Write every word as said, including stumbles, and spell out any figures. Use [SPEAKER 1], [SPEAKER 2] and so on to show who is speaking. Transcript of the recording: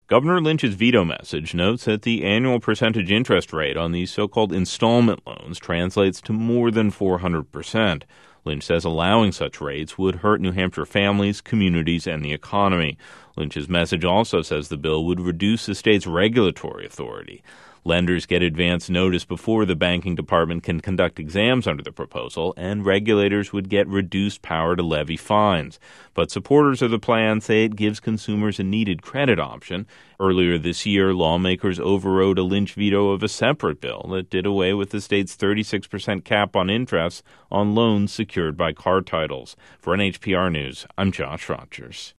[SPEAKER 1] Governor Lynch's veto message notes that the annual percentage interest rate on these so-called installment loans translates to more than four hundred percent. Lynch says allowing such rates would hurt New Hampshire families, communities, and the economy. Lynch's message also says the bill would reduce the state's regulatory authority. Lenders get advance notice before the banking department can conduct exams under the proposal, and regulators would get reduced power to levy fines. But supporters of the plan say it gives consumers a needed credit option. Earlier this year, lawmakers overrode a Lynch veto of a separate bill that did away with the state's thirty-six percent cap on interest on loans secured by car titles. For N H P R News, I'm Josh Rogers.